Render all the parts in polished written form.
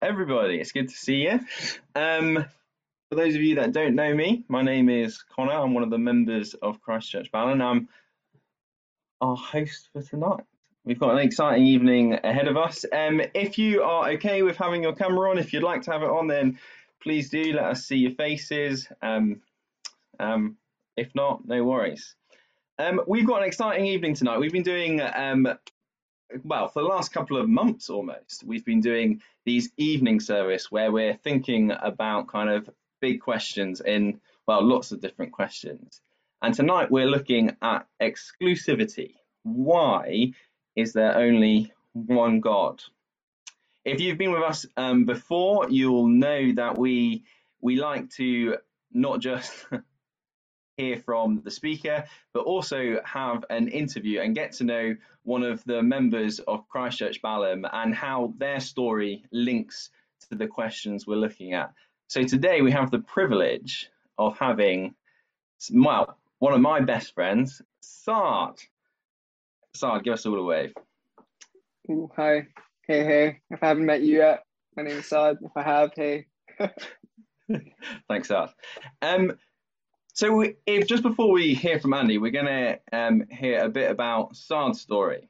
everybody. It's good to see you. For those of you that don't know me, my name is Connor. I'm one of the members of Christchurch Ballon. I'm our host for tonight. We've got an exciting evening ahead of us. If you are okay with having your camera on, if you'd like to have it on, then please do let us see your faces. If not, no worries. We've got an exciting evening tonight. We've been doing well, for the last couple of months almost, we've been doing these evening service where we're thinking about kind of big questions in, well, lots of different questions. And tonight we're looking at exclusivity. Why is there only one God? If you've been with us before, you'll know that we like to not just hear from the speaker, but also have an interview and get to know one of the members of Christchurch Balham and how their story links to the questions we're looking at. So today we have the privilege of having, well, one of my best friends, Sard. Sard, give us all a wave. Ooh, hi. Hey. If I haven't met you yet, my name is Sard. If I have, hey. Thanks, Sard. So if just before we hear from Andy, we're going to hear a bit about Sard's story.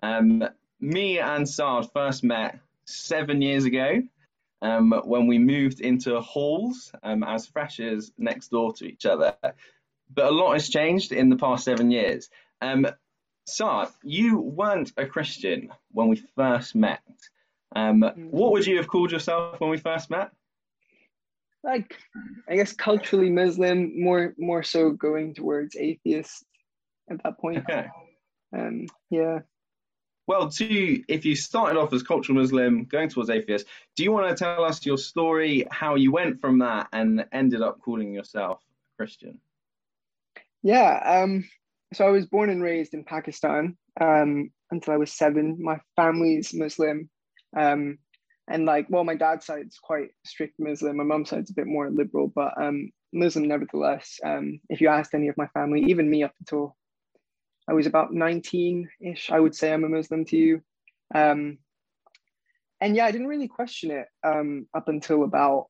Me and Sard first met 7 years ago when we moved into halls as freshers next door to each other. But a lot has changed in the past 7 years. Sard, you weren't a Christian when we first met. What would you have called yourself when we first met? Like, I guess culturally Muslim, more so going towards atheist at that point. Okay. Yeah. Well, if you started off as cultural Muslim, going towards atheist, do you want to tell us your story, how you went from that and ended up calling yourself Christian? Yeah. So I was born and raised in Pakistan until I was 7. My family's Muslim. And my dad's side's quite strict Muslim. My mum's side's a bit more liberal, but Muslim nevertheless. If you asked any of my family, even me up until I was about 19-ish, I would say I'm a Muslim to you. And yeah, I didn't really question it up until about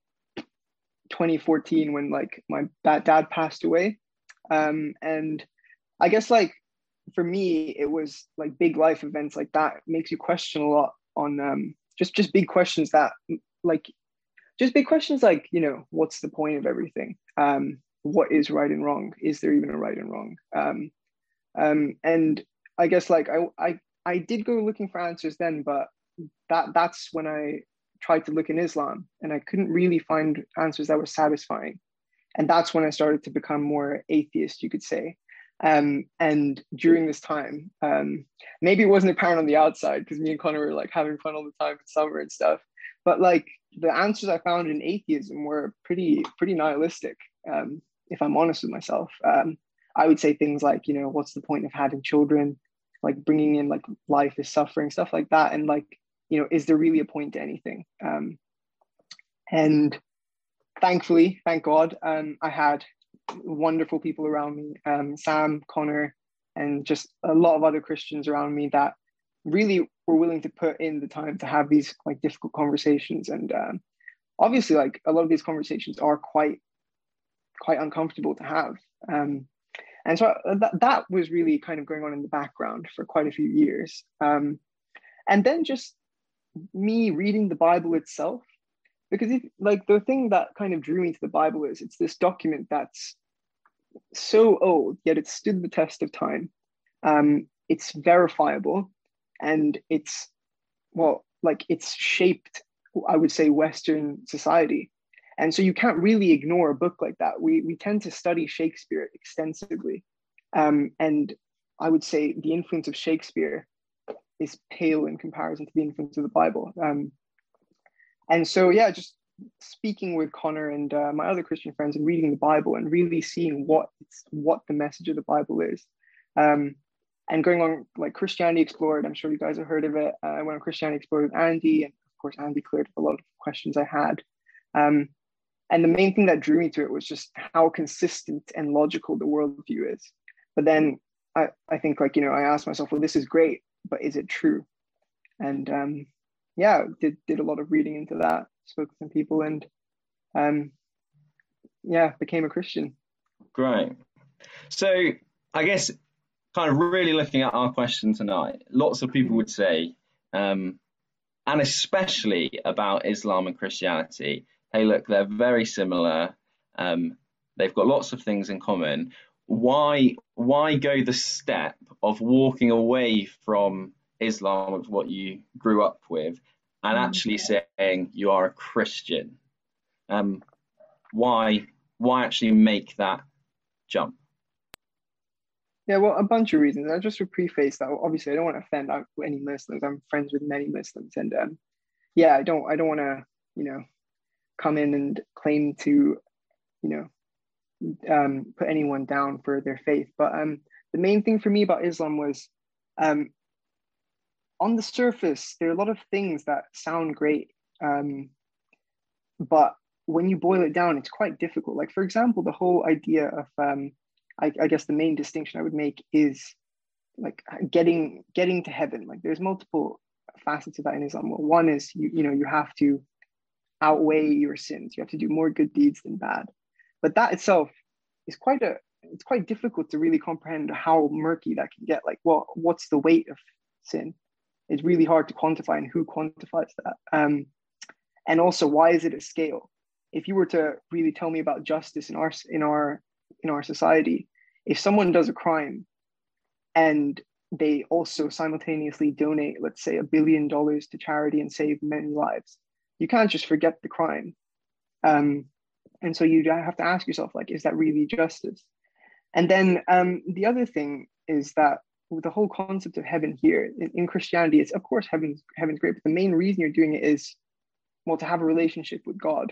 2014 when my dad passed away. And I guess for me, it was big life events like that makes you question a lot on just big questions that what's the point of everything? What is right and wrong? Is there even a right and wrong? And I guess I did go looking for answers then, but that's when I tried to look in Islam and I couldn't really find answers that were satisfying. And that's when I started to become more atheist, you could say. And during this time, maybe it wasn't apparent on the outside because me and Connor were having fun all the time in summer and stuff. But the answers I found in atheism were pretty nihilistic. If I'm honest with myself, I would say things like, what's the point of having children? Bringing in life is suffering, stuff like that. And is there really a point to anything? And thankfully, thank God, I had wonderful people around me, Sam, Connor, and just a lot of other Christians around me that really were willing to put in the time to have these difficult conversations. And obviously a lot of these conversations are quite uncomfortable to have. And so that was really kind of going on in the background for quite a few years. And then just me reading the Bible itself, because the thing that kind of drew me to the Bible is it's this document that's so old, yet it stood the test of time. It's verifiable, and it's shaped, I would say, Western society. And so you can't really ignore a book like that. We tend to study Shakespeare extensively. And I would say the influence of Shakespeare is pale in comparison to the influence of the Bible. And so, yeah, just speaking with Connor and my other Christian friends and reading the Bible and really seeing what the message of the Bible is. And going on Christianity Explored, I'm sure you guys have heard of it. I went on Christianity Explored with Andy, and of course, Andy cleared up a lot of questions I had. And the main thing that drew me to it was just how consistent and logical the worldview is. But then I think I asked myself, well, this is great, but is it true? And yeah, did a lot of reading into that, spoke to some people, and yeah, became a Christian. Great. So I guess kind of really looking at our question tonight, lots of people would say, and especially about Islam and Christianity, hey, look, they're very similar. They've got lots of things in common. Why go the step of walking away from Islam, of what you grew up with, and actually saying you are a Christian? Why actually make that jump? Yeah, well, a bunch of reasons. I just would preface that obviously I don't want to offend any Muslims. I'm friends with many Muslims, and yeah, I don't want to, you know, come in and claim to, you know, put anyone down for their faith. But the main thing for me about Islam was, on the surface, there are a lot of things that sound great, but when you boil it down, it's quite difficult. Like, for example, the whole idea of, I guess the main distinction I would make is like getting to heaven. Like, there's multiple facets of that in Islam. Well, one is you have to outweigh your sins. You have to do more good deeds than bad. But that itself is it's quite difficult to really comprehend how murky that can get. Like, well, what's the weight of sin? It's really hard to quantify, and who quantifies that? And also, why is it a scale? If you were to really tell me about justice in our society, if someone does a crime and they also simultaneously donate, let's say, $1 billion to charity and save many lives, you can't just forget the crime. And so you have to ask yourself, like, is that really justice? And then the other thing is that with the whole concept of heaven here in Christianity, it's of course heaven's great, but the main reason you're doing it is, well, to have a relationship with God.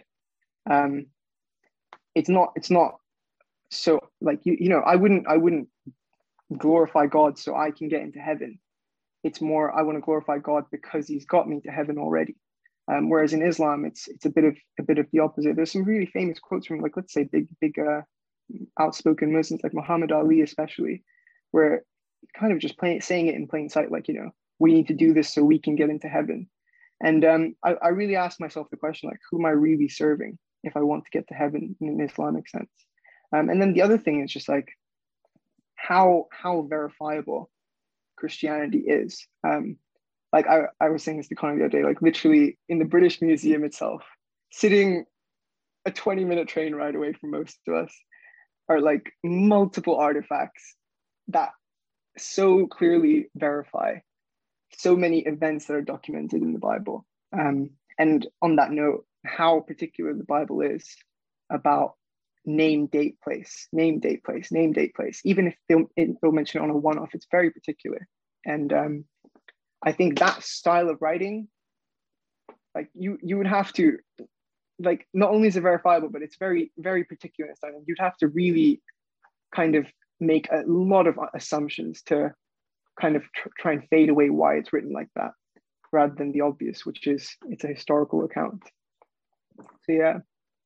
It's not so like I wouldn't glorify God so I can get into heaven. It's more, I want to glorify God because He's got me to heaven already. Whereas in Islam, it's a bit of the opposite. There's some really famous quotes from, like, let's say big outspoken Muslims like Muhammad Ali, especially, where kind of just saying it in plain sight, like, we need to do this so we can get into heaven. And I really asked myself the question, like, who am I really serving if I want to get to heaven in an Islamic sense? And then the other thing is just like how verifiable Christianity is. Like I was saying this to Connor the other day, like literally in the British Museum itself, sitting a 20-minute train ride away from most of us, are like multiple artifacts that so clearly verify so many events that are documented in the Bible. And on that note, how particular the Bible is about name, date, place. Even if they'll mention it on a one-off, it's very particular. And I think that style of writing, like you would have to, like, not only is it verifiable, but it's very, very particular in style. And you'd have to really kind of make a lot of assumptions to kind of try and fade away why it's written like that, rather than the obvious, which is it's a historical account. So yeah.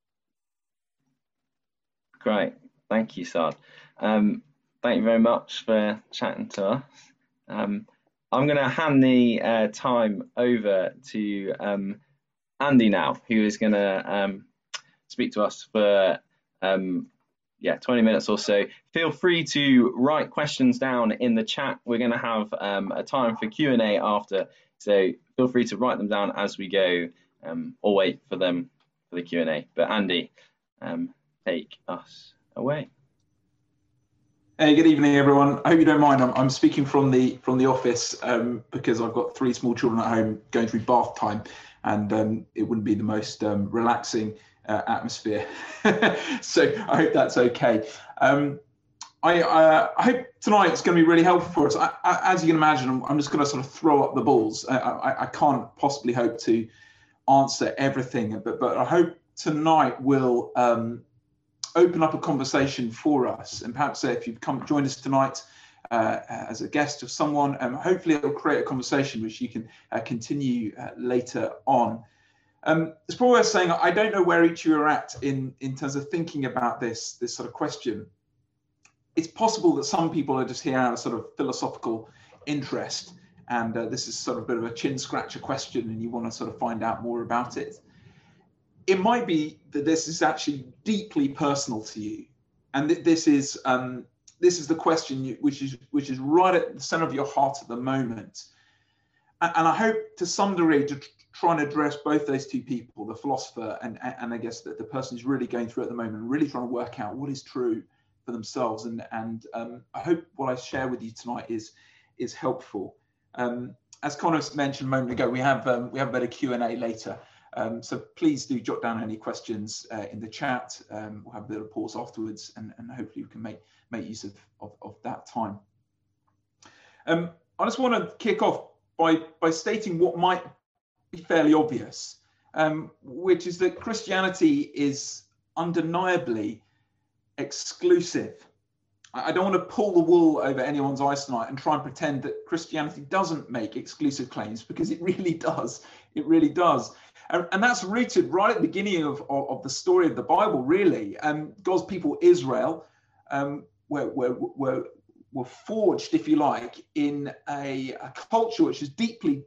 Great, thank you, Saad. Thank you very much for chatting to us. I'm going to hand the time over to Andy now, who is going to speak to us for 20 minutes or so. Feel free to write questions down in the chat. We're going to have a time for Q&A after, so feel free to write them down as we go, or wait for them for the Q&A. But Andy, take us away. Hey, good evening, everyone. I hope you don't mind. I'm speaking from the office because I've got 3 small children at home going through bath time, and it wouldn't be the most relaxing atmosphere. So I hope that's okay. I hope tonight's going to be really helpful for us. As you can imagine, I'm just going to sort of throw up the balls. I can't possibly hope to answer everything, but I hope tonight will open up a conversation for us. And perhaps if you've joined us tonight as a guest of someone, hopefully it will create a conversation which you can continue later on. It's probably worth saying, I don't know where each of you are at in terms of thinking about this sort of question. It's possible that some people are just here out of sort of philosophical interest and this is sort of a bit of a chin scratcher question, and you want to sort of find out more about it, it might be that this is actually deeply personal to you, and this is the question which is right at the center of your heart at the moment. And I hope to some degree to try and address both those two people, the philosopher and I guess the person who's really going through at the moment, really trying to work out what is true for themselves. And I hope what I share with you tonight is helpful. As Connor mentioned a moment ago, we have a bit of Q&A later. So please do jot down any questions in the chat. We'll have a bit of pause afterwards, and hopefully we can make use of that time. I just want to kick off by stating what might be fairly obvious, which is that Christianity is undeniably exclusive. I don't want to pull the wool over anyone's eyes tonight and try and pretend that Christianity doesn't make exclusive claims, because it really does. It really does. And that's rooted right at the beginning of the story of the Bible, really. God's people, Israel, were forged, if you like, in a culture which is deeply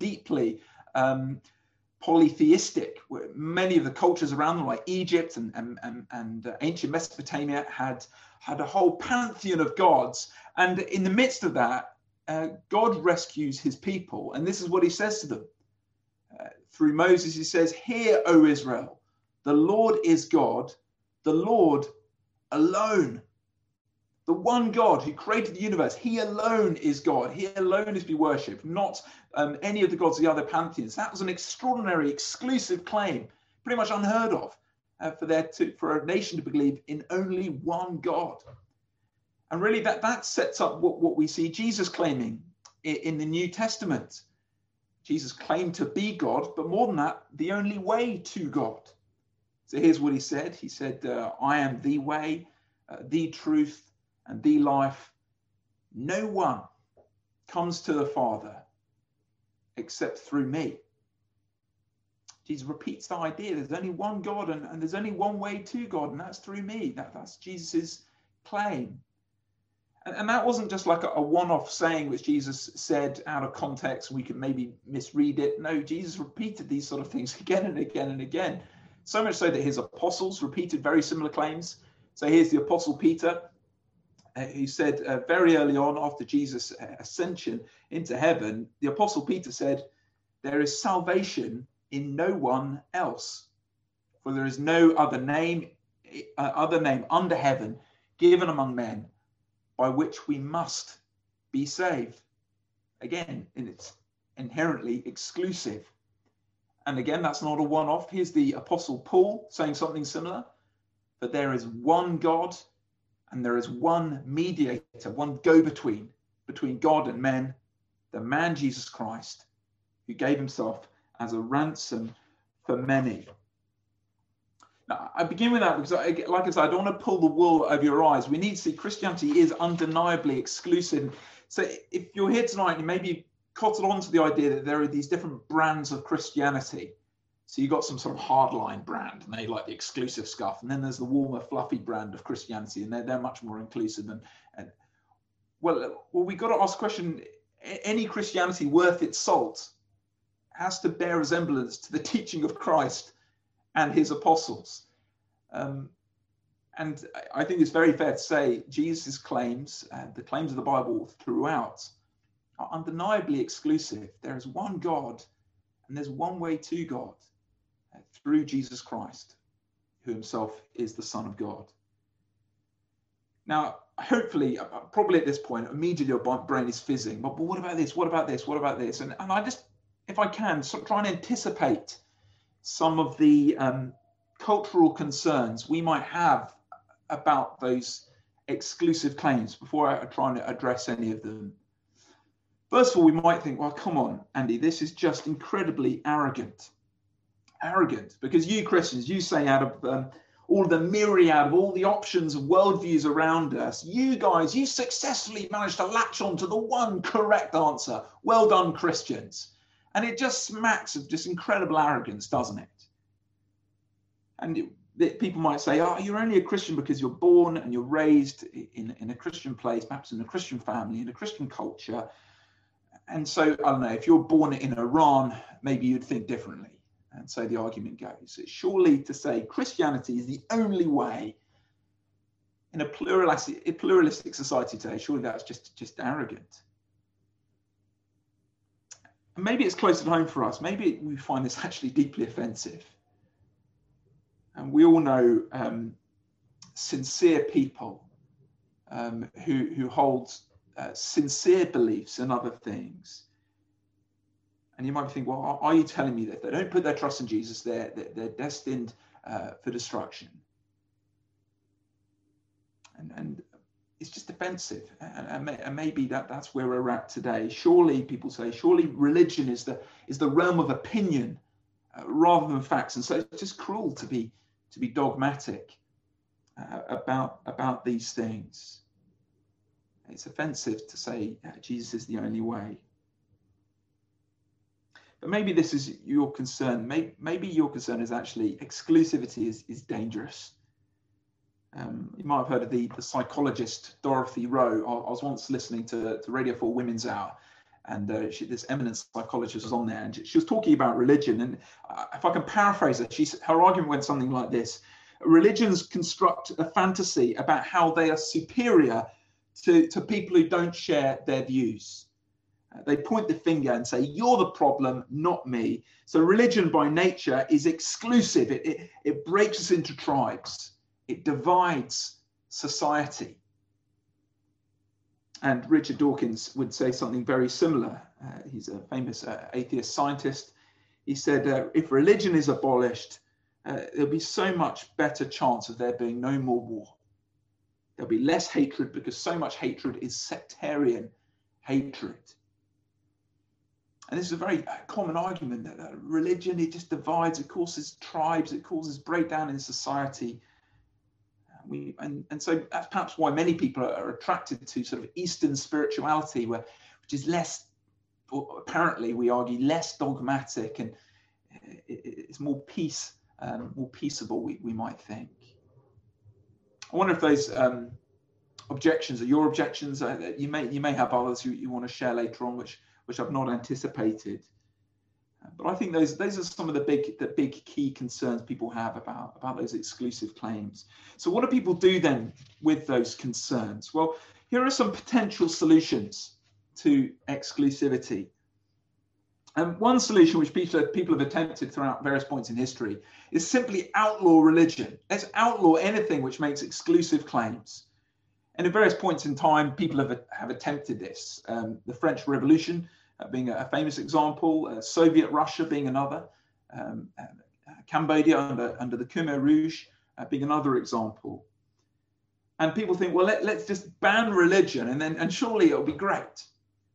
polytheistic. Many of the cultures around them, like Egypt and ancient Mesopotamia, had a whole pantheon of gods. And in the midst of that, God rescues his people. And this is what he says to them. Through Moses, he says, "Hear, O Israel, the Lord is God, the Lord alone." The one God who created the universe, he alone is God. He alone is to be worshipped, not any of the gods of the other pantheons. That was an extraordinary, exclusive claim, pretty much unheard of, for a nation to believe in only one God. And really that sets up what we see Jesus claiming in the New Testament. Jesus claimed to be God, but more than that, the only way to God. So here's what he said. He said, "I am the way, the truth, and the life. No one comes to the Father except through me." Jesus repeats the idea. There's only one God, and there's only one way to God, and that's through me. That's Jesus's claim. And that wasn't just like a one-off saying which Jesus said out of context. We could maybe misread it. No, Jesus repeated these sort of things again and again and again. So much so that his apostles repeated very similar claims. So here's the Apostle Peter, who said very early on after Jesus' ascension into heaven, the Apostle Peter said, "There is salvation in no one else, for there is no other name under heaven given among men by which we must be saved." Again, it's inherently exclusive. And again, that's not a one-off. Here's the Apostle Paul saying something similar, that there is one God and there is one mediator, one go-between between God and men, the man Jesus Christ, who gave himself as a ransom for many. Now, I begin with that because, like I said, I don't want to pull the wool over your eyes. We need to see Christianity is undeniably exclusive. So if you're here tonight, you maybe cottoned on to the idea that there are these different brands of Christianity. So you've got some sort of hardline brand, and they like the exclusive stuff. And then there's the warmer, fluffy brand of Christianity, and they're much more inclusive. And well, we've got to ask the question, any Christianity worth its salt has to bear resemblance to the teaching of Christ and his apostles. And I think it's very fair to say Jesus' claims, the claims of the Bible throughout, are undeniably exclusive. There is one God, and there's one way to God, through Jesus Christ, who himself is the Son of God. Now, hopefully, probably at this point, immediately your brain is fizzing. But what about this? What about this? What about this? And I just, if I can, sort of try and anticipate some of the cultural concerns we might have about those exclusive claims before I try and address any of them. First of all, we might think, well, come on, Andy, this is just incredibly arrogant. Arrogant, because you Christians, you say out of all of the myriad of all the options of worldviews around us, you guys, you successfully managed to latch on to the one correct answer. Well done, Christians. And it just smacks of just incredible arrogance, doesn't it? And people might say, oh, you're only a Christian because you're born and you're raised in a Christian place, perhaps in a Christian family, in a Christian culture. And so, I don't know, if you're born in Iran, maybe you'd think differently. And so the argument goes, surely to say Christianity is the only way in a pluralistic society today, surely that's just arrogant. And maybe it's close at home for us. Maybe we find this actually deeply offensive. And we all know sincere people who hold sincere beliefs in other things. And you might think, well, are you telling me that if they don't put their trust in Jesus, they're destined for destruction? And it's just offensive. And maybe that's where we're at today. Surely, people say, surely religion is the realm of opinion rather than facts. And so it's just cruel to be dogmatic about these things. It's offensive to say Jesus is the only way. But maybe this is your concern. Maybe your concern is actually exclusivity is dangerous. You might have heard of the psychologist Dorothy Rowe. I was once listening to Radio 4 Women's Hour, and this eminent psychologist was on there, and she was talking about religion. And if I can paraphrase it, her argument went something like this: religions construct a fantasy about how they are superior to people who don't share their views. They point the finger and say, you're the problem, not me. So religion by nature is exclusive. It breaks us into tribes. It divides society. And Richard Dawkins would say something very similar. He's a famous atheist scientist. He said, if religion is abolished, there'll be so much better chance of there being no more war. There'll be less hatred because so much hatred is sectarian hatred. And this is a very common argument that religion, it just divides, it causes tribes, it causes breakdown in society. And so that's perhaps why many people are attracted to sort of Eastern spirituality, which is less, or apparently we argue, less dogmatic, and it's more peaceable, we might think. I wonder if those objections are your objections. You may have others you want to share later on, which I've not anticipated. But I think those are some of the big key concerns people have about those exclusive claims. So what do people do then with those concerns? Well, here are some potential solutions to exclusivity. And one solution which people have attempted throughout various points in history is simply outlaw religion. Let's outlaw anything which makes exclusive claims. And at various points in time, people have attempted this. The French Revolution being a famous example, Soviet Russia being another, Cambodia under the Khmer Rouge being another example. And people think, well, let's just ban religion and surely it'll be great.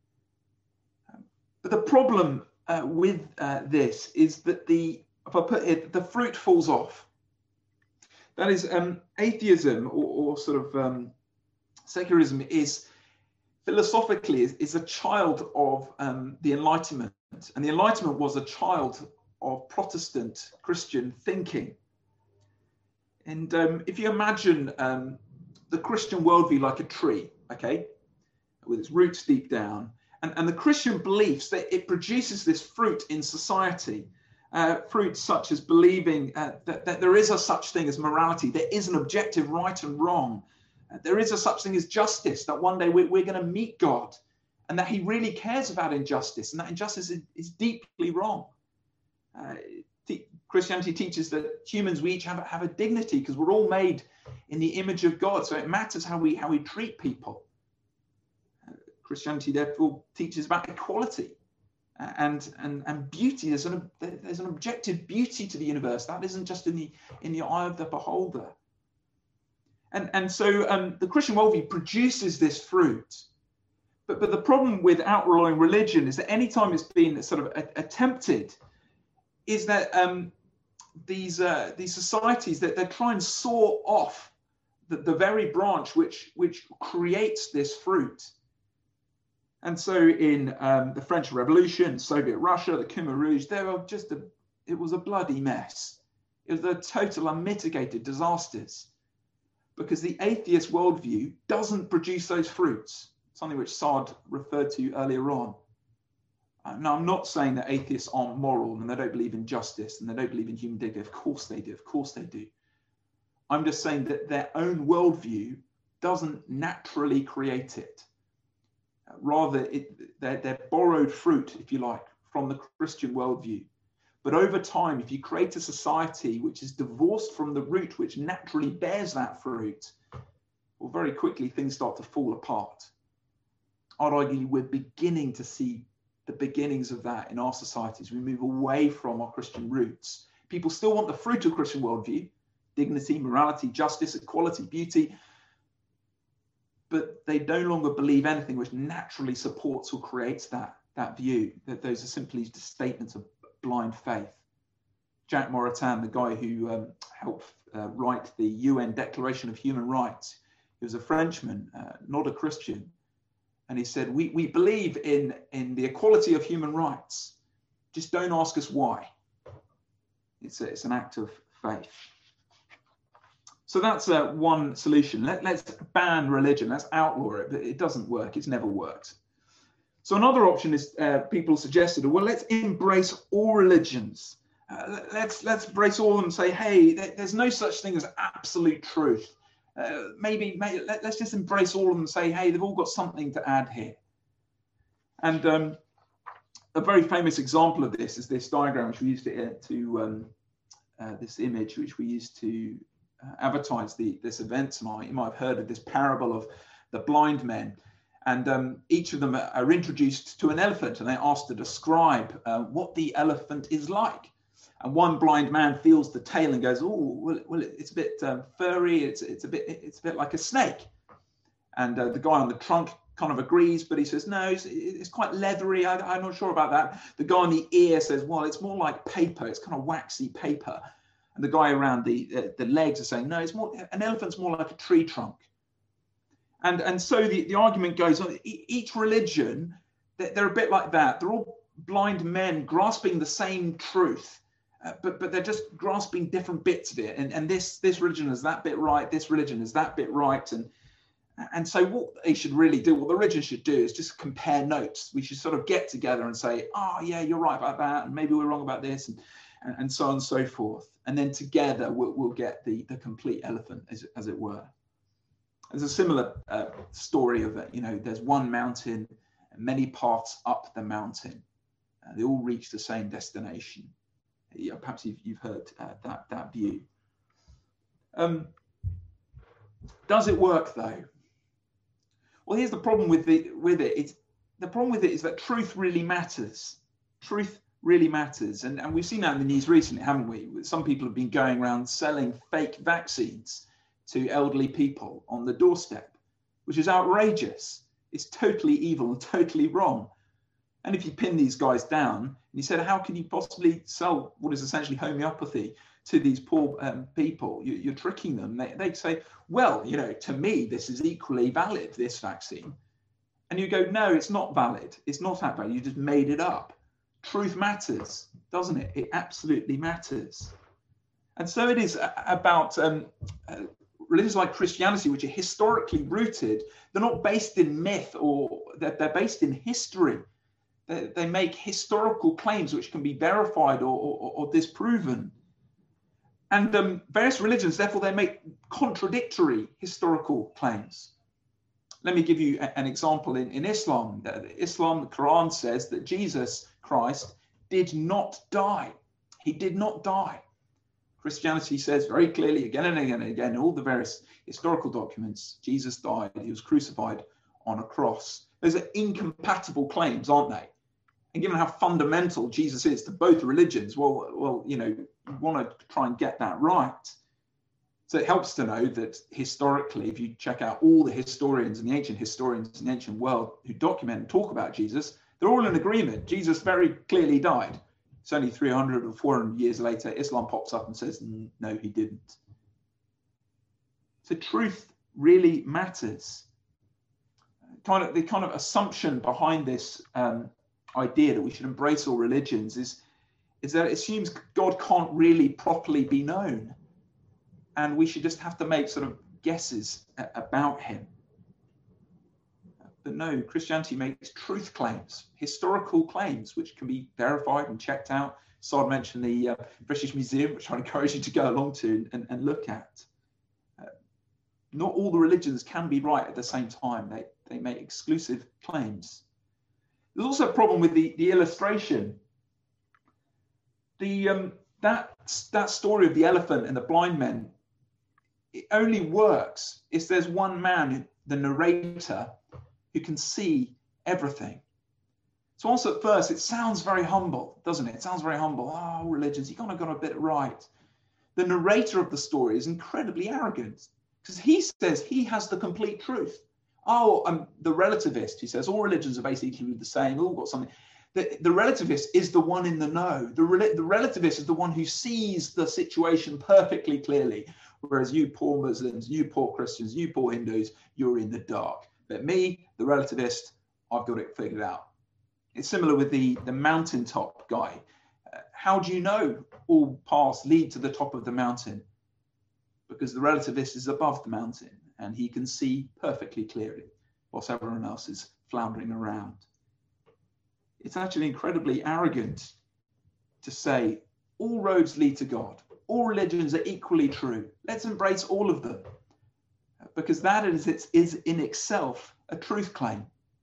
But the problem with this is that the fruit falls off. That is, atheism or sort of secularism is philosophically is a child of the Enlightenment, and the Enlightenment was a child of Protestant Christian thinking. And if you imagine the Christian worldview like a tree, okay, with its roots deep down, and the Christian beliefs that it produces this fruit in society, fruits such as believing that there is a such thing as morality, there is an objective right and wrong. There is a such thing as justice, that one day we're going to meet God, and that he really cares about injustice, and that injustice is deeply wrong. Christianity teaches that humans, we each have a dignity because we're all made in the image of God, so it matters how we treat people. Christianity therefore teaches about equality and beauty. There's an objective beauty to the universe that isn't just in the eye of the beholder. And so the Christian worldview produces this fruit. But the problem with outlawing religion is that anytime it's been sort of attempted, is that these societies, that they try and saw off the very branch which creates this fruit. And so in the French Revolution, Soviet Russia, the Khmer Rouge, it was a bloody mess. It was a total unmitigated disasters, because the atheist worldview doesn't produce those fruits, something which Sard referred to earlier on. Now, I'm not saying that atheists aren't moral and they don't believe in justice and they don't believe in human dignity. Of course they do. Of course they do. I'm just saying that their own worldview doesn't naturally create it. Rather, they're borrowed fruit, if you like, from the Christian worldview. But over time, if you create a society which is divorced from the root which naturally bears that fruit, well, very quickly things start to fall apart. I'd argue we're beginning to see the beginnings of that in our societies. We move away from our Christian roots. People still want the fruit of Christian worldview: dignity, morality, justice, equality, beauty. But they no longer believe anything which naturally supports or creates that view. That those are simply just statements of blind faith. Jacques Maritain, the guy who helped write the UN Declaration of Human Rights, he was a Frenchman, not a Christian. And he said, we believe in the equality of human rights. Just don't ask us why. It's an act of faith. So that's one solution. Let's ban religion. Let's outlaw it. But it doesn't work. It's never worked. So another option is people suggested, well, let's embrace all religions. Let's embrace all of them and say, hey, there's no such thing as absolute truth. Maybe let's just embrace all of them and say, hey, they've all got something to add here. And a very famous example of this is this diagram, which we used to this image, which we used to advertise this event tonight. You might have heard of this parable of the blind men. And each of them are introduced to an elephant, and they're asked to describe what the elephant is like. And one blind man feels the tail and goes, "Oh, well, it's a bit furry. It's a bit like a snake." And the guy on the trunk kind of agrees, but he says, "No, it's quite leathery. I'm not sure about that." The guy on the ear says, "Well, it's more like paper. It's kind of waxy paper." And the guy around the legs are saying, "No, it's more. An elephant's more like a tree trunk." And so the argument goes on. Each religion, they're a bit like that. They're all blind men grasping the same truth. But they're just grasping different bits of it, and this religion is that bit right, this religion is that bit right, and so what they should really do, what the religion should do, is just compare notes. We should sort of get together and say, oh yeah, you're right about that, and maybe we're wrong about this, and so on and so forth, and then together we'll get the complete elephant, as it were. There's a similar story of it. There's one mountain, and many paths up the mountain, they all reach the same destination. Yeah, perhaps you've heard that view. Does it work though? Well, here's the problem with it. The problem with it is that truth really matters. Truth really matters, and we've seen that in the news recently, haven't we? Some people have been going around selling fake vaccines to elderly people on the doorstep, which is outrageous. It's totally evil and totally wrong. And if you pin these guys down, and you said, how can you possibly sell what is essentially homeopathy to these poor people? You're tricking them. They say, well, to me, this is equally valid, this vaccine. And you go, no, it's not valid. It's not that valid. You just made it up. Truth matters, doesn't it? It absolutely matters. And so it is about religions like Christianity, which are historically rooted. They're not based in myth, or they're based in history. They make historical claims which can be verified or disproven. And various religions, therefore, they make contradictory historical claims. Let me give you an example in Islam. Islam, the Quran says that Jesus Christ did not die. He did not die. Christianity says very clearly, again and again and again, in all the various historical documents, Jesus died. He was crucified on a cross. Those are incompatible claims, aren't they? And given how fundamental Jesus is to both religions, well, you want to try and get that right. So it helps to know that historically, if you check out all the historians and the ancient world who document and talk about Jesus, they're all in agreement. Jesus very clearly died. It's only 300 or 400 years later, Islam pops up and says, no, he didn't. So truth really matters. The kind of assumption behind this idea that we should embrace all religions is that it assumes God can't really properly be known, and we should just have to make sort of guesses about him. But no, Christianity makes truth claims, historical claims, which can be verified and checked out. So I mentioned the British Museum, which I encourage you to go along to and look at. Not all the religions can be right at the same time. They make exclusive claims. There's also a problem with the illustration. That story of the elephant and the blind men, it only works if there's one man, the narrator, who can see everything. So also at first, it sounds very humble, doesn't it? It sounds very humble. Oh, religions, you kind of got a bit right. The narrator of the story is incredibly arrogant because he says he has the complete truth. Oh, the relativist, he says, all religions are basically the same, all got something. The relativist is the one in the know. The relativist is the one who sees the situation perfectly clearly, whereas you poor Muslims, you poor Christians, you poor Hindus, you're in the dark. But me, the relativist, I've got it figured out. It's similar with the mountaintop guy. How do you know all paths lead to the top of the mountain? Because the relativist is above the mountain and he can see perfectly clearly whilst everyone else is floundering around. It's actually incredibly arrogant to say all roads lead to God. All religions are equally true. Let's embrace all of them. Because that is in itself a truth claim.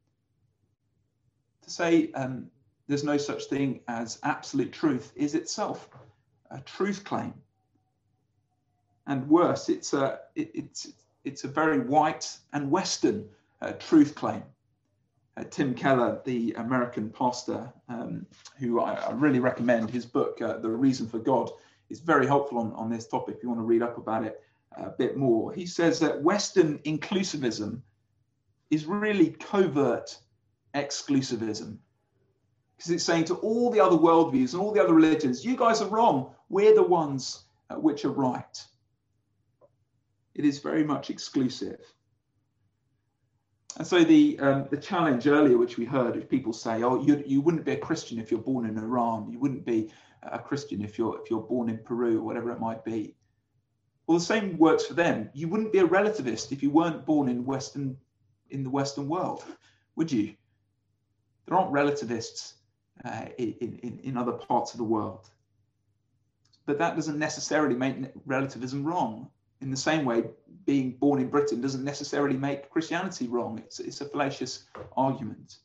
To say there's no such thing as absolute truth is itself a truth claim. And worse, it's a very white and Western truth claim. Tim Keller, the American pastor, who I really recommend, his book, The Reason for God, is very helpful on this topic if you want to read up about it a bit more. He says that Western inclusivism is really covert exclusivism, because it's saying to all the other worldviews and all the other religions, you guys are wrong, we're the ones which are right. It is very much exclusive. And so the challenge earlier, which we heard, if people say, oh, you wouldn't be a Christian if you're born in Iran, you wouldn't be a Christian if you're born in Peru, or whatever it might be. Well, the same works for them. You wouldn't be a relativist if you weren't born in the Western world, would you? There aren't relativists in other parts of the world. But that doesn't necessarily make relativism wrong. In the same way, being born in Britain doesn't necessarily make Christianity wrong. It's a fallacious argument.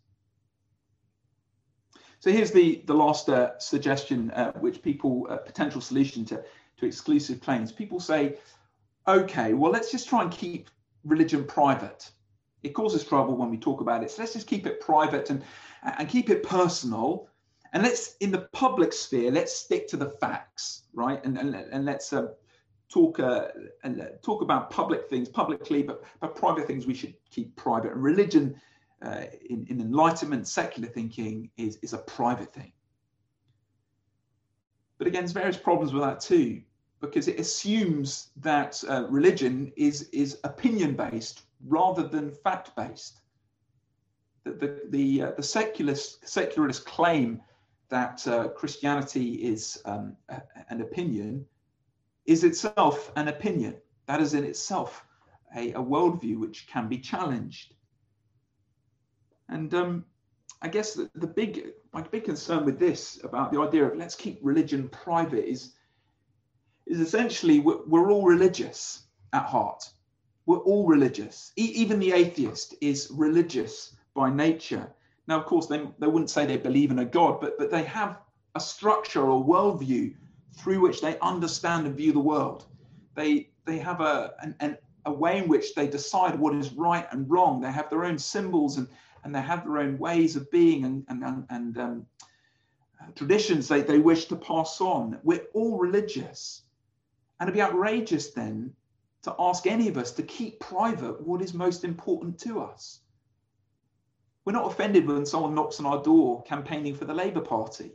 So here's the last suggestion, which people, potential solution to exclusive claims. People say, okay, well, let's just try and keep religion private. It causes trouble when we talk about it. So let's just keep it private and keep it personal. And let's, in the public sphere, let's stick to the facts, right? And let's talk about public things publicly, but private things we should keep private. And religion, in Enlightenment, secular thinking, is a private thing. But again, there's various problems with that too, because it assumes that religion is opinion-based rather than fact-based. The secularist claim that Christianity is an opinion is itself an opinion. That is in itself a worldview which can be challenged. And I guess my big concern with this, about the idea of let's keep religion private, is essentially we're all religious at heart. We're all religious. Even the atheist is religious by nature. Now, of course, they wouldn't say they believe in a God, but they have a structure or worldview through which they understand and view the world. They have a way in which they decide what is right and wrong. They have their own symbols and they have their own ways of being and traditions they wish to pass on. We're all religious. And it'd be outrageous then to ask any of us to keep private what is most important to us. We're not offended when someone knocks on our door campaigning for the Labour Party.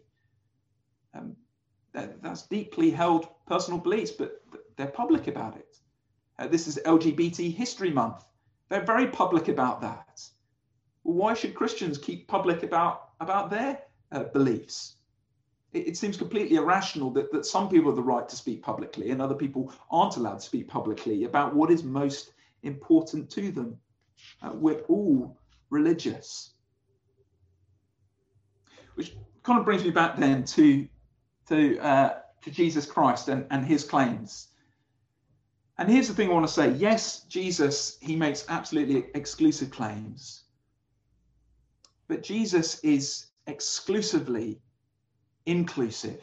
That's deeply held personal beliefs, but they're public about it. This is LGBT History Month. They're very public about that. Well, why should Christians keep public about their beliefs? It seems completely irrational that some people have the right to speak publicly and other people aren't allowed to speak publicly about what is most important to them. We're all religious. Which kind of brings me back then to Jesus Christ and his claims. And here's the thing I want to say. Yes, Jesus, he makes absolutely exclusive claims. But Jesus is exclusively inclusive.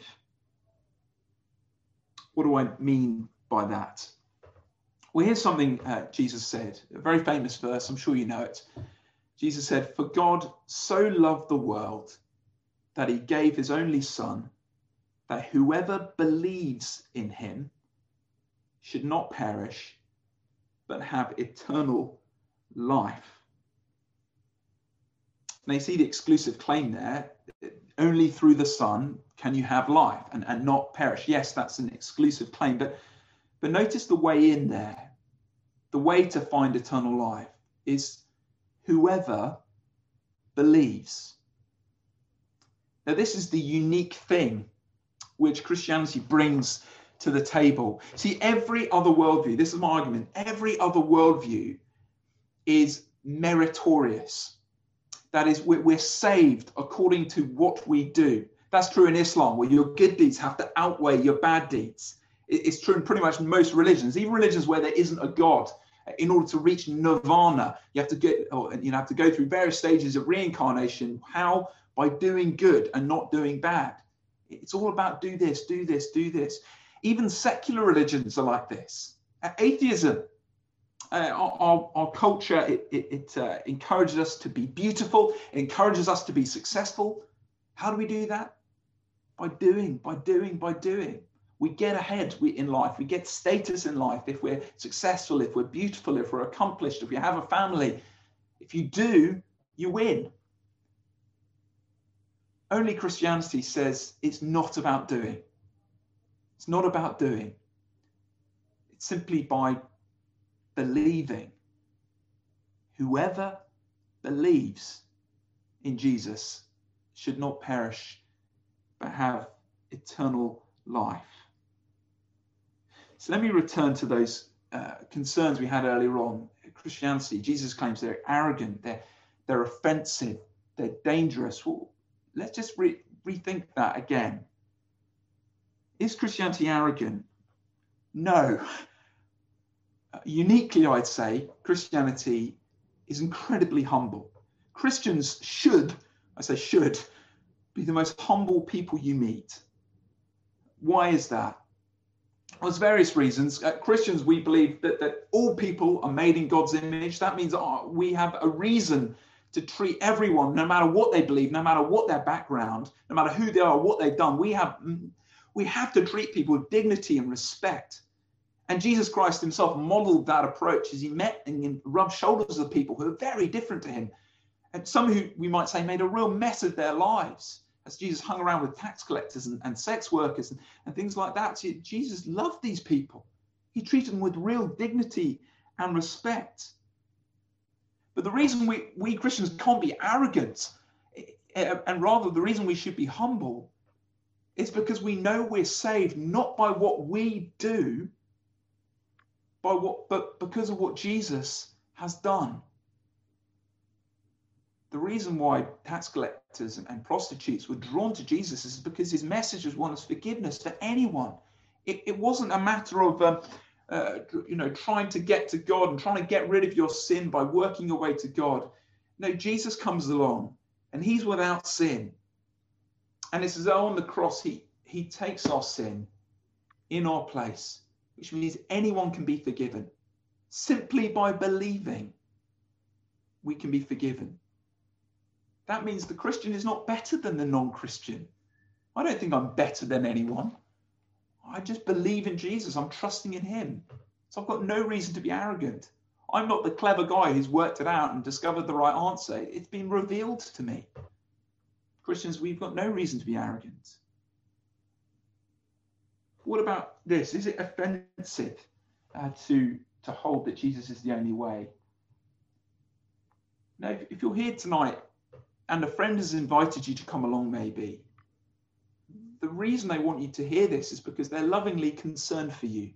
What do I mean by that? Well, here's something Jesus said, a very famous verse. I'm sure you know it. Jesus said, "For God so loved the world that he gave his only son, that whoever believes in him should not perish, but have eternal life." Now you see the exclusive claim there. Only through the Son can you have life and not perish. Yes, that's an exclusive claim, but notice the way in there. The way to find eternal life is whoever believes. Now this is the unique thing which Christianity brings to the table. See, every other worldview, this is my argument, every other worldview is meritorious. That is, we're saved according to what we do. That's true in Islam, where your good deeds have to outweigh your bad deeds. It's true in pretty much most religions, even religions where there isn't a God. In order to reach nirvana, you have to go through various stages of reincarnation. How? By doing good and not doing bad. It's all about do this, do this, do this. Even secular religions are like this. Atheism, our culture, it encourages us to be beautiful. It encourages us to be successful. How do we do that? By doing. We get ahead in life. We get status in life if we're successful, if we're beautiful, if we're accomplished, if we have a family. If you do, you win. Only Christianity says it's not about doing. It's not about doing. It's simply by believing. Whoever believes in Jesus should not perish, but have eternal life. So let me return to those concerns we had earlier on. Christianity, Jesus claims they're arrogant, they're offensive, they're dangerous. Well, let's just rethink that again. Is Christianity arrogant? No. Uniquely, I'd say, Christianity is incredibly humble. Christians should be the most humble people you meet. Why is that? Well, there's various reasons. Christians, we believe that all people are made in God's image. That means we have a reason to treat everyone, no matter what they believe, no matter what their background, no matter who they are, what they've done. We have to treat people with dignity and respect. And Jesus Christ himself modeled that approach as he met and rubbed shoulders with people who are very different to him. And some who we might say made a real mess of their lives. As Jesus hung around with tax collectors and sex workers and things like that. See, Jesus loved these people. He treated them with real dignity and respect. But the reason we Christians can't be arrogant, and rather the reason we should be humble, is because we know we're saved not by what we do, but because of what Jesus has done. The reason why tax collectors and prostitutes were drawn to Jesus is because his message was one of forgiveness for anyone. It wasn't a matter of trying to get to God and trying to get rid of your sin by working your way to God. No, Jesus comes along and he's without sin. And it's as though on the cross he takes our sin in our place, which means anyone can be forgiven. Simply by believing, we can be forgiven. That means the Christian is not better than the non-Christian. I don't think I'm better than anyone. I just believe in Jesus. I'm trusting in him. So I've got no reason to be arrogant. I'm not the clever guy who's worked it out and discovered the right answer. It's been revealed to me. Christians, we've got no reason to be arrogant. What about this? Is it offensive to hold that Jesus is the only way? Now, if you're here tonight and a friend has invited you to come along, maybe, the reason they want you to hear this is because they're lovingly concerned for you.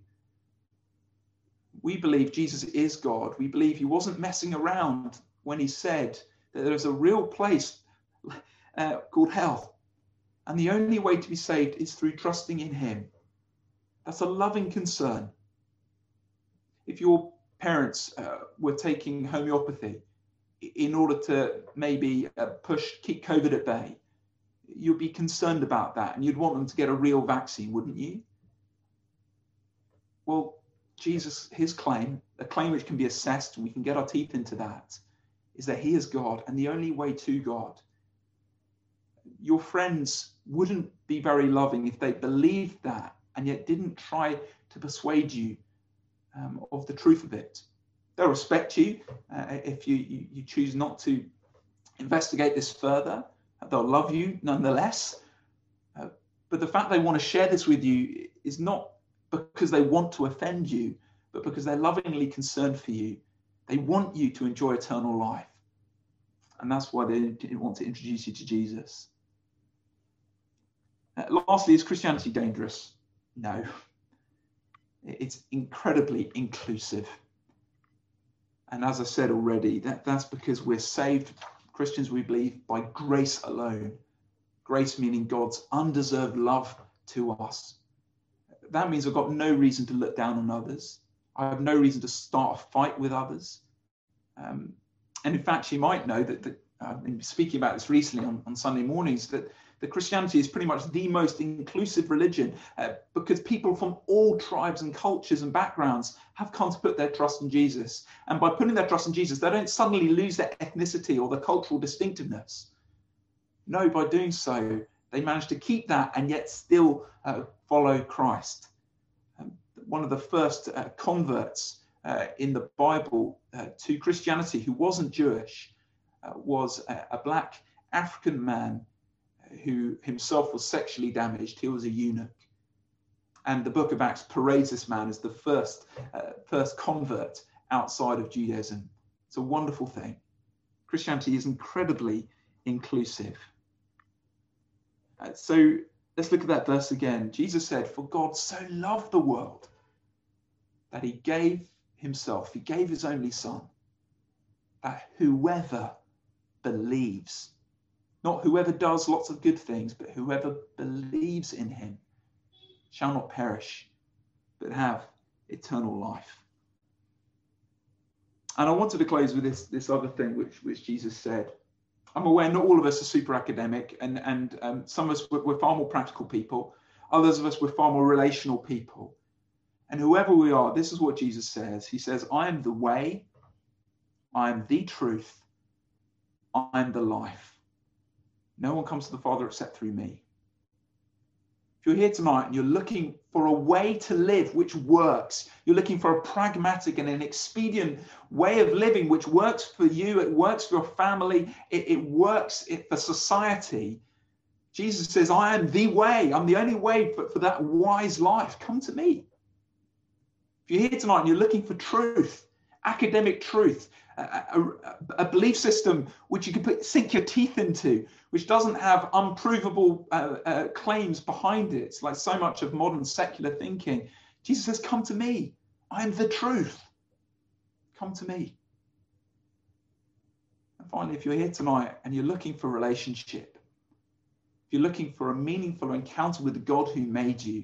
We believe Jesus is God. We believe he wasn't messing around when he said that there is a real place called hell. And the only way to be saved is through trusting in him. That's a loving concern. If your parents were taking homeopathy in order to maybe keep COVID at bay, you'd be concerned about that, and you'd want them to get a real vaccine, wouldn't you? Well, Jesus, his claim, a claim which can be assessed, and we can get our teeth into that, is that he is God and the only way to God. Your friends wouldn't be very loving if they believed that and yet didn't try to persuade you of the truth of it. They'll respect you if you choose not to investigate this further. They'll love you nonetheless. But the fact they want to share this with you is not because they want to offend you, but because they're lovingly concerned for you. They want you to enjoy eternal life. And that's why they want to introduce you to Jesus. Lastly, is Christianity dangerous? No. It's incredibly inclusive. And as I said already, that's because we're saved, Christians, we believe, by grace alone. Grace meaning God's undeserved love to us. That means I've got no reason to look down on others. I have no reason to start a fight with others. And in fact, you might know that I've been speaking about this recently on Sunday mornings, that Christianity is pretty much the most inclusive religion because people from all tribes and cultures and backgrounds have come to put their trust in Jesus. And by putting their trust in Jesus, they don't suddenly lose their ethnicity or their cultural distinctiveness. No, by doing so, they manage to keep that and yet still follow Christ. One of the first converts in the Bible to Christianity who wasn't Jewish was a black African man who himself was sexually damaged. He was a eunuch. And the book of Acts parades this man as the first convert outside of Judaism. It's a wonderful thing. Christianity is incredibly inclusive. So let's look at that verse again. Jesus said, "For God so loved the world that he gave himself, he gave his only son, that whoever believes," not whoever does lots of good things, but whoever believes in him shall not perish, but have eternal life. And I wanted to close with this other thing which Jesus said. I'm aware not all of us are super academic, and some of us, we're far more practical people. Others of us, we're far more relational people. And whoever we are, this is what Jesus says. He says, "I am the way, I am the truth, I am the life. No one comes to the Father except through me." If you're here tonight and you're looking for a way to live which works, you're looking for a pragmatic and an expedient way of living which works for you, it works for your family, it works for society, Jesus says, "I am the way. I'm the only way for that wise life. Come to me." If you're here tonight and you're looking for truth, academic truth, a belief system which you can sink your teeth into, which doesn't have unprovable claims behind it, it's like so much of modern secular thinking, Jesus says, "Come to me. I am the truth. Come to me." And finally, if you're here tonight and you're looking for relationship, if you're looking for a meaningful encounter with the God who made you,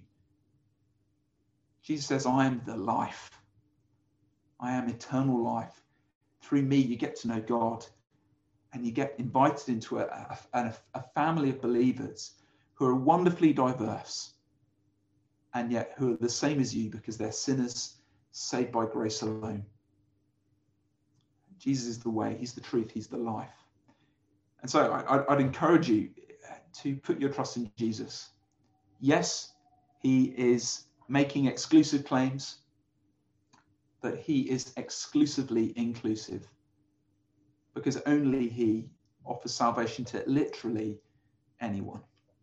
Jesus says, "I am the life. I am eternal life. Through me, you get to know God, and you get invited into a family of believers who are wonderfully diverse, and yet who are the same as you because they're sinners saved by grace alone." Jesus is the way, he's the truth, he's the life. And so I'd encourage you to put your trust in Jesus. Yes, he is making exclusive claims, but he is exclusively inclusive because only he offers salvation to literally anyone.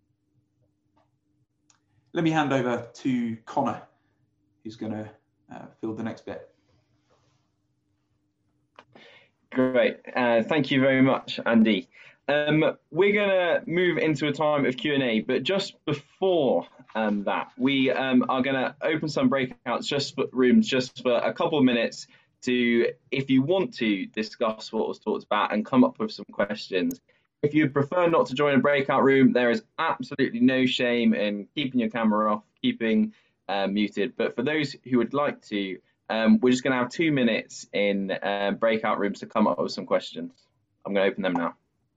Let me hand over to Connor, who's going to fill the next bit. Great. Thank you very much, Andy. We're going to move into a time of Q&A, but just before that, we are going to open some breakouts rooms just for a couple of minutes to, if you want to discuss what was talked about and come up with some questions. If you prefer not to join a breakout room, there is absolutely no shame in keeping your camera off, keeping muted. But for those who would like to, we're just going to have 2 minutes in breakout rooms to come up with some questions. I'm going to open them now.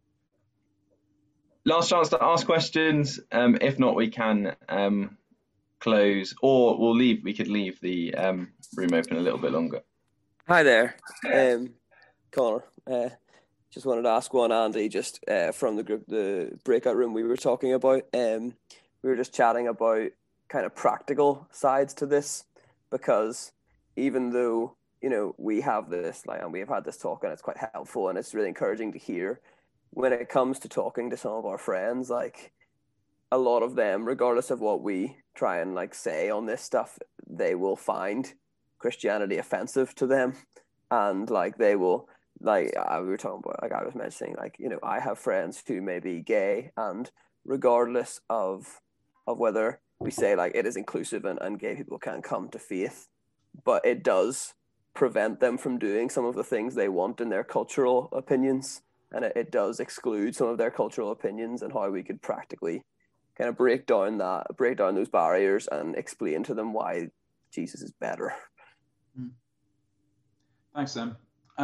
Last chance to ask questions. If not, we can close, or we could leave the room open a little bit longer. Hi there, Connor. Just wanted to ask one, Andy, just from the group, the breakout room we were talking about. We were just chatting about kind of practical sides to this, because even though, you know, we have this, and we have had this talk and it's quite helpful and it's really encouraging to hear, when it comes to talking to some of our friends, like a lot of them, regardless of what we try and say on this stuff, they will find Christianity offensive to them. And they will, we were talking about, I was mentioning, you know, I have friends who may be gay, and regardless of whether we say it is inclusive and gay people can come to faith, but it does prevent them from doing some of the things they want in their cultural opinions, and it does exclude some of their cultural opinions, and how we could practically kind of break down those barriers and explain to them why Jesus is better. Thanks, Sam.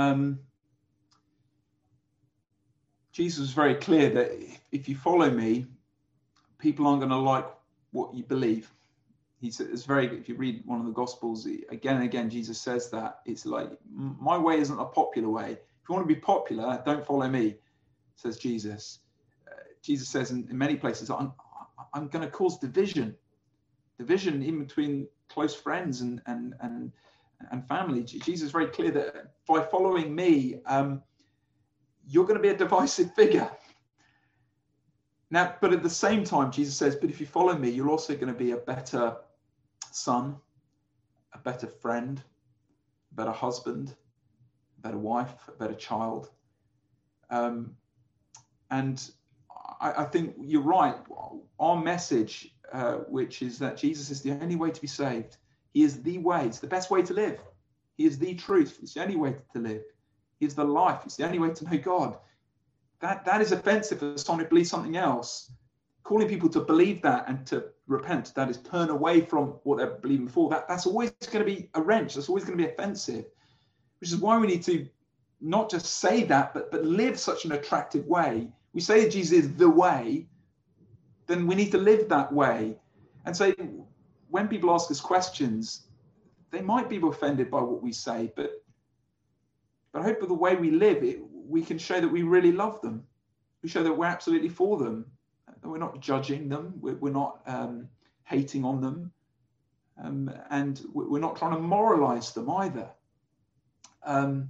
Jesus was very clear that if you follow me, people aren't going to like what you believe. If you read one of the Gospels, again and again, Jesus says that. It's my way isn't a popular way. If you want to be popular, don't follow me, says Jesus. Jesus says in many places, I'm going to cause division even between close friends and family. Jesus is very clear that by following me, you're going to be a divisive figure. Now, but at the same time, Jesus says, but if you follow me, you're also going to be a better son, a better friend, a better husband, a better wife, a better child. And I think you're right. Our message, which is that Jesus is the only way to be saved. He is the way. It's the best way to live. He is the truth. It's the only way to live. He is the life. It's the only way to know God. That is offensive for someone who believes something else. Calling people to believe that and to repent, that is turn away from what they're believing before, that's always going to be a wrench. That's always going to be offensive, which is why we need to not just say that, but live such an attractive way. We say that Jesus is the way, then we need to live that way. And so when people ask us questions, they might be offended by what we say, but I hope with the way we live, we can show that we really love them. We show that we're absolutely for them. We're not judging them. We're not hating on them. And we're not trying to moralize them either. And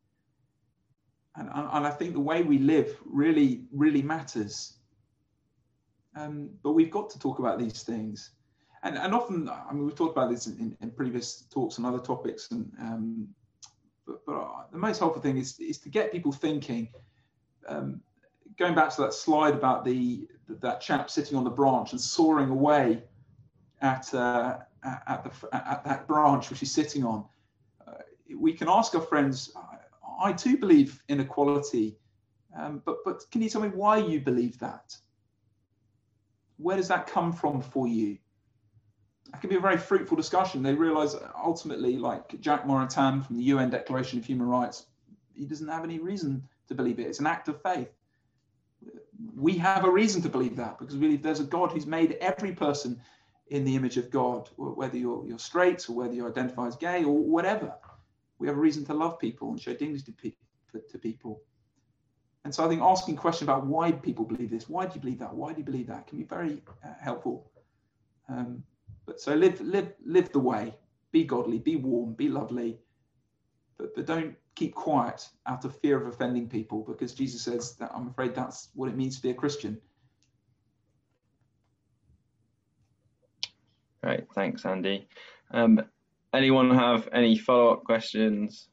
I think the way we live really, really matters. But we've got to talk about these things. And often, we've talked about this in previous talks and other topics. But the most helpful thing is to get people thinking. Going back to that slide about that chap sitting on the branch and soaring away at that branch which he's sitting on. We can ask our friends, I too believe in equality, but can you tell me why you believe that? Where does that come from for you? That can be a very fruitful discussion. They realize ultimately, like Jacques Maritain from the UN Declaration of Human Rights, he doesn't have any reason to believe it. It's an act of faith. We have a reason to believe that because we believe there's a God who's made every person in the image of God, whether you're straight or whether you identify as gay or whatever. We have a reason to love people and show dignity to people. And so I think asking questions about why people believe this, why do you believe that, why do you believe that, can be very helpful. But so live the way, be godly, be warm, be lovely, but don't keep quiet out of fear of offending people, because Jesus says that I'm afraid that's what it means to be a Christian. Great, thanks, Andy. Anyone have any follow-up questions?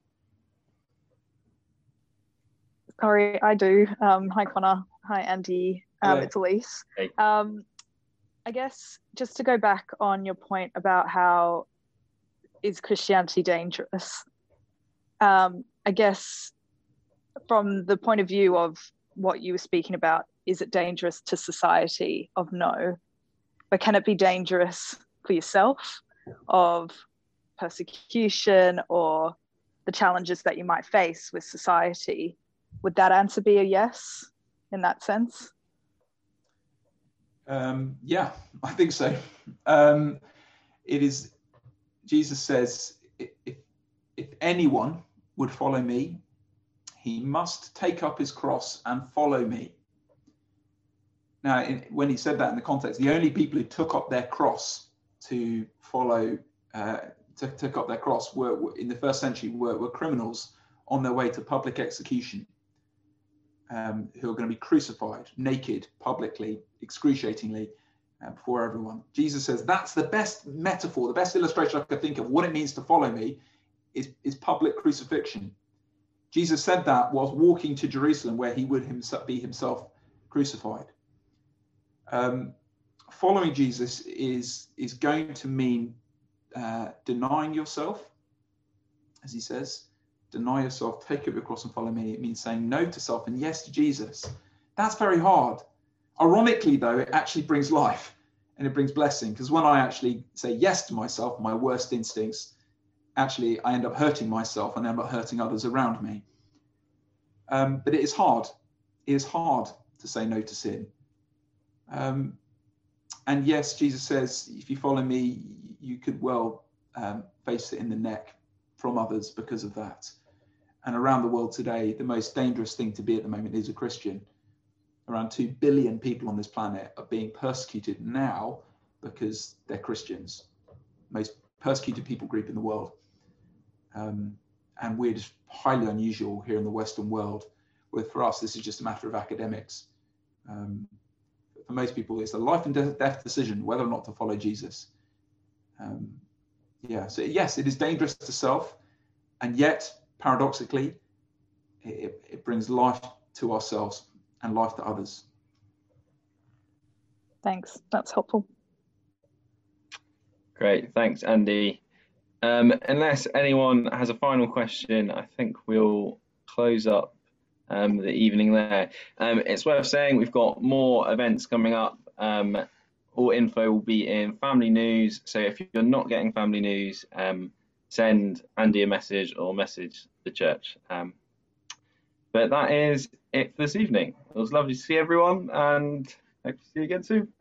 Sorry, I do. Hi, Connor. Hi, Andy. It's Elise. Hey. I guess just to go back on your point about how is Christianity dangerous? I guess from the point of view of what you were speaking about, is it dangerous to society? Of no, but can it be dangerous for yourself of persecution or the challenges that you might face with society? Would that answer be a yes in that sense? Yeah, I think so. It is, Jesus says, if anyone would follow me, he must take up his cross and follow me. Now, when he said that in the context, the only people who took up their cross to follow, took up their cross were in the first century were criminals on their way to public execution, who are going to be crucified naked, publicly, excruciatingly, before everyone. Jesus says that's the best metaphor, the best illustration I could think of what it means to follow me is public crucifixion. Jesus said that whilst walking to Jerusalem, where he would be himself crucified. Following Jesus is going to mean denying yourself, as he says. Deny yourself, take up your cross and follow me. It means saying no to self and yes to Jesus. That's very hard. Ironically, though, it actually brings life and it brings blessing, because when I actually say yes to myself, my worst instincts, actually I end up hurting myself and end up hurting others around me. But it is hard. It is hard to say no to sin. And yes, Jesus says, if you follow me, you could well face it in the neck from others because of that. And around the world today, the most dangerous thing to be at the moment is a Christian. Around 2 billion people on this planet are being persecuted now because they're Christians. Most persecuted people group in the world. And we're just highly unusual here in the Western world, where for us, this is just a matter of academics. For most people, it's a life and death decision whether or not to follow Jesus. So yes, it is dangerous to self, and yet, paradoxically, it brings life to ourselves and life to others. Thanks, that's helpful. Great, thanks, Andy. Unless anyone has a final question, I think we'll close up the evening there. It's worth saying we've got more events coming up. All info will be in Family News, so if you're not getting Family News, send Andy a message or message the church. But that is it for this evening. It was lovely to see everyone, and hope to see you again soon.